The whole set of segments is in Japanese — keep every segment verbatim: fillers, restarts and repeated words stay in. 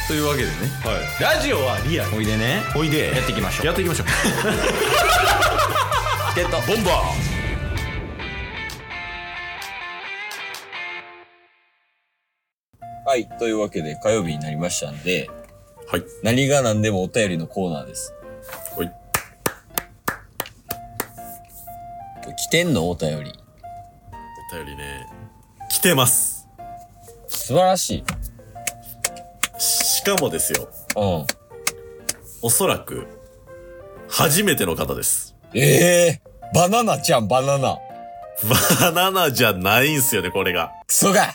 というわけでね、 はい、ラジオはリアル。 おいでね、 おいでやっていきましょう。 やっていきましょうゲットボンバー。 はい。というわけで、火曜日になりましたんで、 はい。 何が何でもお便りのコーナーです。 はい。 来てんのお便り。 お便りね、来てます。 素晴らしい。 しかもですよ。 うん。 おそらく、初めての方です。 ええー、バナナちゃん、バナナ。 バナナじゃないんすよね、これが。 クソが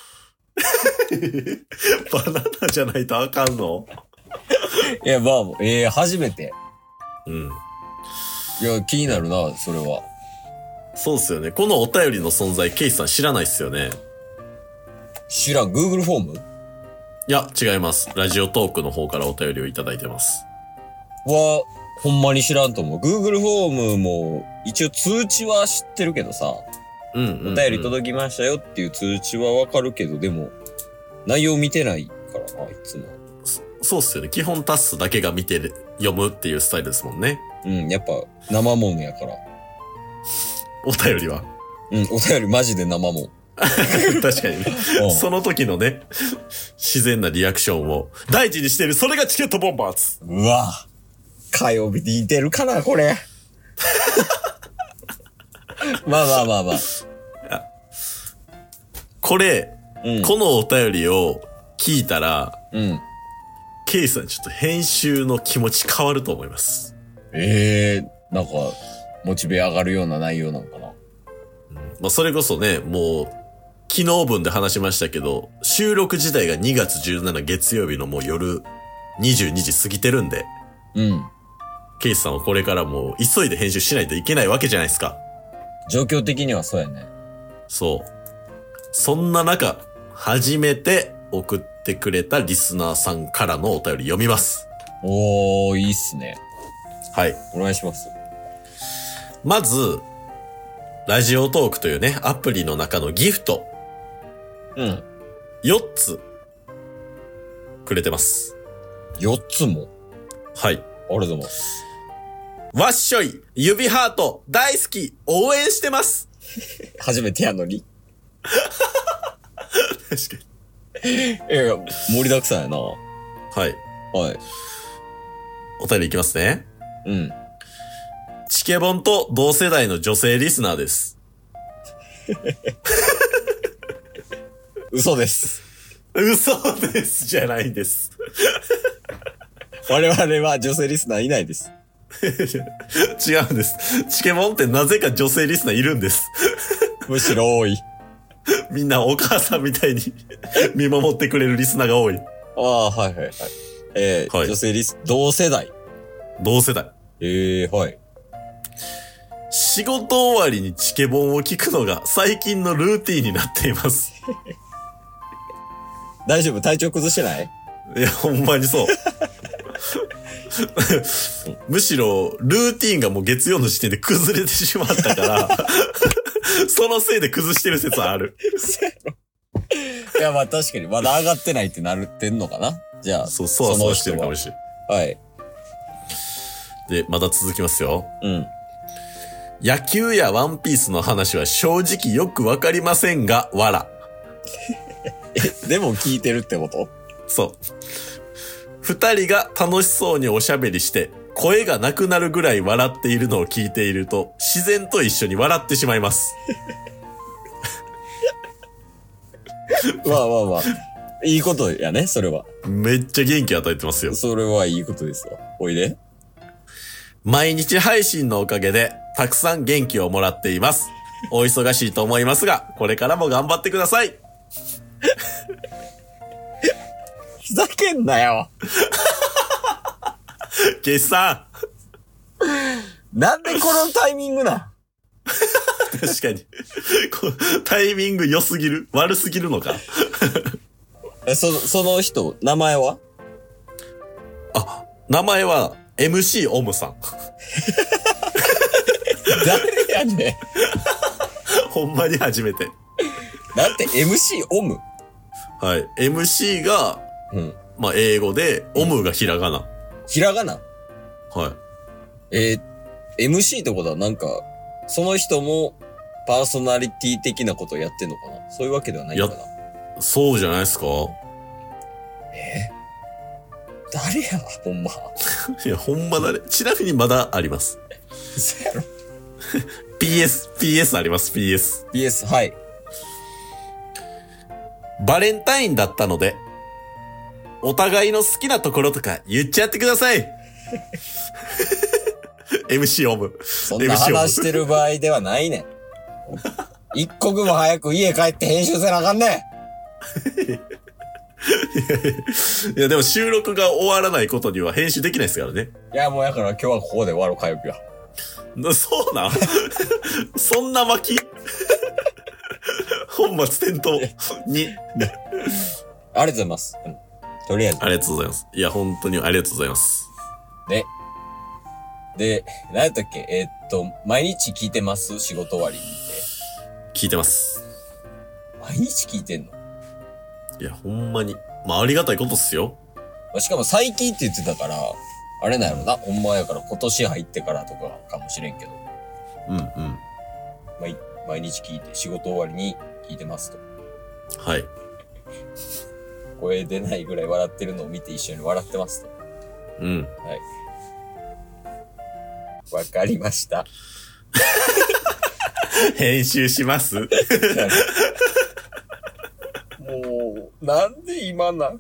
バナナじゃないとあかんの？ いや、まあ、ええー、初めて。 うん。 いや、気になるな、それは。 そうっすよね。このお便りの存在、ケイスさん知らないっすよね。 知らん、Google フォーム？ いや、違います。ラジオトークの方からお便りをいただいてます。 は、ほんまに知らんと思う。Google フォームも、一応通知は知ってるけどさ、 うんうん、うん。 お便り届きましたよっていう通知はわかるけど、でも、内容見てないからな、いつも。 そ、そうっすよね。基本タスだけが見てる、読むっていうスタイルですもんね。 うん、やっぱ、生もんやから。 お便りは。 うん、お便りマジで生もん。 確かにね。その時のね、自然なリアクションを大事にしてる、それがチケットボンバーズ。 うわ火曜日に似てるかな、これ。まあまあまあまあ。 これ、うん、このお便りを聞いたら、 うん。 ケイさんちょっと編集の気持ち変わると思います。 ええー、なんか、モチベ上がるような内容なのかな。 うん、まあそれこそね、もう、昨日分で話しましたけど、収録自体がにがつじゅうしちにち月曜日のもう夜にじゅうにじ過ぎてるんで。 うん。 ケイスさんはこれからもう急いで編集しないといけないわけじゃないですか。 状況的にはそうやね。 そう。そんな中、初めて送ってくれたリスナーさんからのお便り読みます。 おー、いいっすね。 はい。 お願いします。 まず、ラジオトークというね、アプリの中のギフト。 うん。 よっつ、くれてます。 よっつも？ はい。 ありがとうございます。 わっしょい、指ハート、大好き、応援してます。 初めてやのに。 確かに。いやいや、盛りだくさんやな。はい。 はい。 お便りいきますね。 うん。 チケボンと同世代の女性リスナーです。 嘘です。 嘘ですじゃないんです。 我々は女性リスナーいないです。 違うんです。チケボンってなぜか女性リスナーいるんです。 むしろ多い。 みんなお母さんみたいに見守ってくれるリスナーが多い。 ああ、はいはいはい。えーはい、女性リス、同世代。 同世代。 ええー、はい。 仕事終わりにチケボンを聞くのが最近のルーティーンになっています。 大丈夫？体調崩してない？ いや、ほんまにそう。むしろ、ルーティーンがもう月曜の時点で崩れてしまったから、そのせいで崩してる説はある。 いや、まあ確かに、まだ上がってないってなるってんのかな？じゃあ、 そう、そうそうしてるかもしれない。はい。 で、まだ続きますよ。 うん。 野球やワンピースの話は正直よくわかりませんが、わら。 え、でも聞いてるってこと？ そう。二人が楽しそうにおしゃべりして、声がなくなるぐらい笑っているのを聞いていると、自然と一緒に笑ってしまいます。 まあまあまあ。いいことやね、それは。 めっちゃ元気与えてますよ。 それはいいことですわ。おいで。 毎日配信のおかげで、たくさん元気をもらっています。お忙しいと思いますが、これからも頑張ってください。 ふざけんなよ。 ケイスさん。なんでこのタイミングな確かに。タイミング良すぎる？悪すぎるのかえ、そ、その人、名前は？ あ、名前は エムシー オムさん。 誰やねん。 ほんまに初めて。 だって エムシー オム？ はい。エムシー が、 うん。 まあ、英語で、オムがひらがな。 ひらがな。 はい。 えー、エムシー ってことはなんか、その人もパーソナリティ的なことをやってんのかな？そういうわけではないのかな？ そうじゃないですか？ えー、誰やほんま。 いや、ほんま誰？ちなみにまだあります。 そやろ。 ピーエス、ピーエス あります、ピーエス。 ピーエス、はい。 バレンタインだったので、お互いの好きなところとか言っちゃってください。エムシー オム。 そんな話してる場合ではないねん。一刻も早く家帰って編集せなあかんねん。いや、でも収録が終わらないことには編集できないですからね。 いや、もうやから今日はここで終わろう、火曜日は。 そうなんそんな巻き本末転倒に。 ありがとうございます。うん、とりあえず。 ありがとうございます。いや、本当にありがとうございます。 で、で、何やったっけえー、っと、毎日聞いてます仕事終わりにて。 聞いてます。 毎日聞いてんの？ いや、ほんまに。まあ、ありがたいことっすよ。 まあ、しかも最近って言ってたから、あれなんやろな。ほんまやから今年入ってからとかかもしれんけど。 うんうん。 毎、毎日聞いて、仕事終わりに聞いてますと。 はい。 声出ないぐらい笑ってるのを見て一緒に笑ってますと。 うん。 はい。わかりました。 編集します。もう、なんで今なん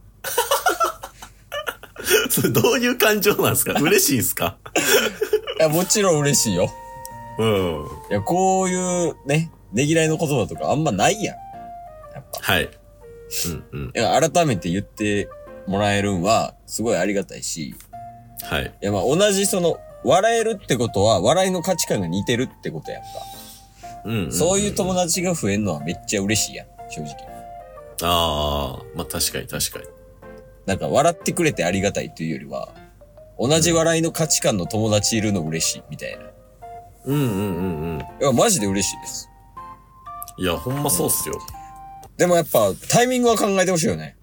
それどういう感情なんですか？嬉しいんすか？ いや、もちろん嬉しいよ。 うん。 いや、こういうね、ねぎらいの言葉とかあんまないやん。やっぱ。 はい。うんうん。 いや、改めて言ってもらえるんは、すごいありがたいし。 はい。 いや、まあ、同じその、笑えるってことは、笑いの価値観が似てるってことやんか。 うんうんうんうん。 そういう友達が増えんのはめっちゃ嬉しいやん、正直。 ああ、まあ確かに確かに。 なんか、笑ってくれてありがたいというよりは、同じ笑いの価値観の友達いるの嬉しい、みたいな。 うんうんうんうん。 いや、マジで嬉しいです。 いや、ほんまそうっすよ。 でもやっぱ、タイミングは考えてほしいよね。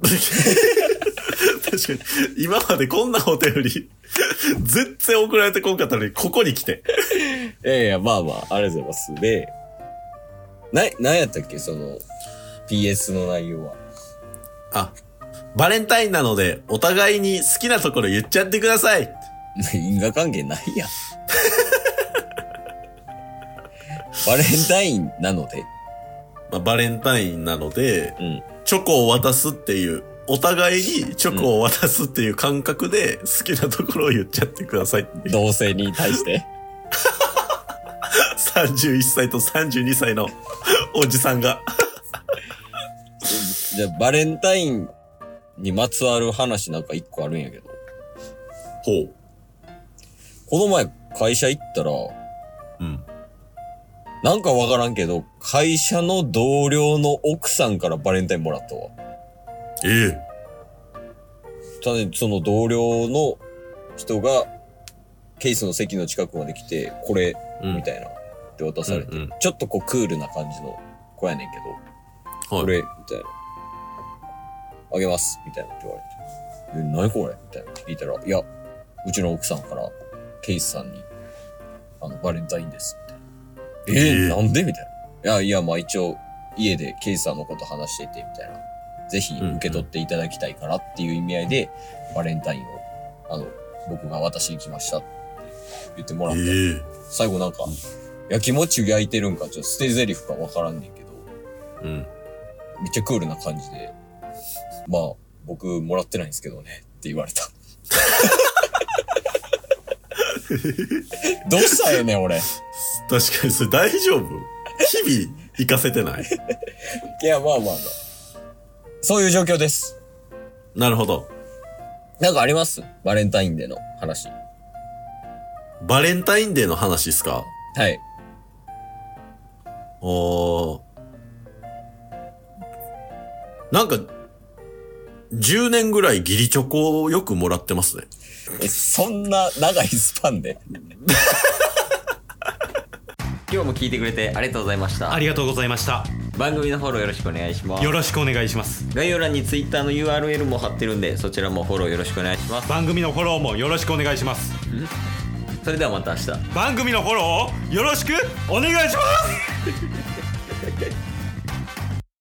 確かに。今までこんなお便り、全然送られてこんかったのに、ここに来て。 いやいや、まあまあ、ありがとうございます。で、な、なんやったっけその、ピーエス の内容は。 あ、バレンタインなので、お互いに好きなところ言っちゃってください。 因果関係ないやん。バレンタインなので、 まあ、バレンタインなので、 うん、 チョコを渡すっていう、お互いにチョコを渡すっていう感覚で好きなところを言っちゃってくださいっていう。 同性に対して。 さんじゅういっさいとさんじゅうにさいのおじさんが。 じゃあ、バレンタインにまつわる話なんか一個あるんやけど。 ほう。 この前会社行ったら、 うん。 なんかわからんけど、会社の同僚の奥さんからバレンタインもらったわ。 ええ。 ただ、その同僚の人が、ケースの席の近くまで来て、これ、 うん、 みたいな、って渡されて、 うんうん、 ちょっとこうクールな感じの子やねんけど、 はい、 これ、みたいな。あげます、みたいなって言われて。え、何これみたいな聞いたら、いや、うちの奥さんから、ケイスさんに、あの、バレンタインです、みたいな。えー、えー、なんでみたいな。いや、いや、まあ一応、家でケイスさんのこと話していて、みたいな。ぜひ受け取っていただきたいからっていう意味合いで、うんうん、バレンタインを、あの、僕が渡しに来ましたって言ってもらって、えー、最後なんか、やきもち焼いてるんか、ちょっと捨て台詞かわからんねんけど、うん。めっちゃクールな感じで、まあ、僕もらってないんですけどね、って言われた。どうしたらええねん、俺。 確かに、それ大丈夫？日々、行かせてない？ いや、まあまあまあ。そういう状況です。 なるほど。 なんかあります？バレンタインデーの話。 バレンタインデーの話ですか？ はい。 おー。なんか、じゅうねんぐらい義理チョコをよくもらってますね。 え、そんな長いスパンで今日も聞いてくれてありがとうございました。 ありがとうございました。 番組のフォローよろしくお願いします。 よろしくお願いします。 概要欄に Twitter の ユーアールエル も貼ってるんで、そちらもフォローよろしくお願いします。 番組のフォローもよろしくお願いします。 それではまた明日。 番組のフォローをよろしくお願いします